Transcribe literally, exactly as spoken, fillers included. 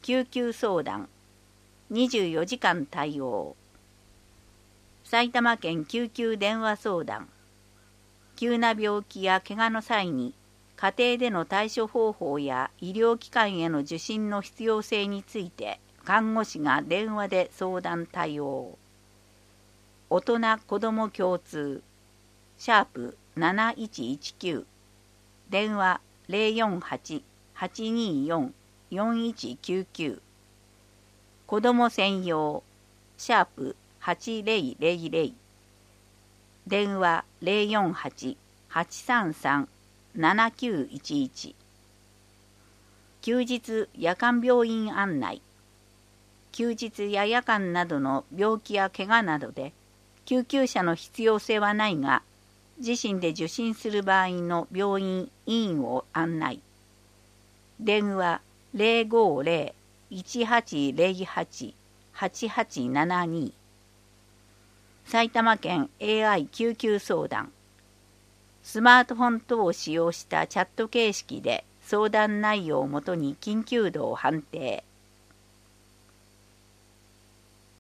救急相談にじゅうよじかん対応。埼玉県救急電話相談。急な病気や怪我の際に家庭での対処方法や医療機関への受診の必要性について看護師が電話で相談対応。大人子ども共通シャープなないちいちきゅう電話 ゼロよんはち はちにーよん よんいちきゅうきゅう子ども専用シャープはちぜろぜろぜろ電話 ゼロよんはち はちさんさん ななきゅういちいち休日夜間病院案内。休日や夜間などの病気や怪我などで救急車の必要性はないが、自身で受診する場合の病院・医院を案内。電話 ゼロごゼロ いちはちゼロはち はちはちななに 埼玉県 エーアイ 救急相談。スマートフォン等を使用したチャット形式で相談内容をもとに緊急度を判定。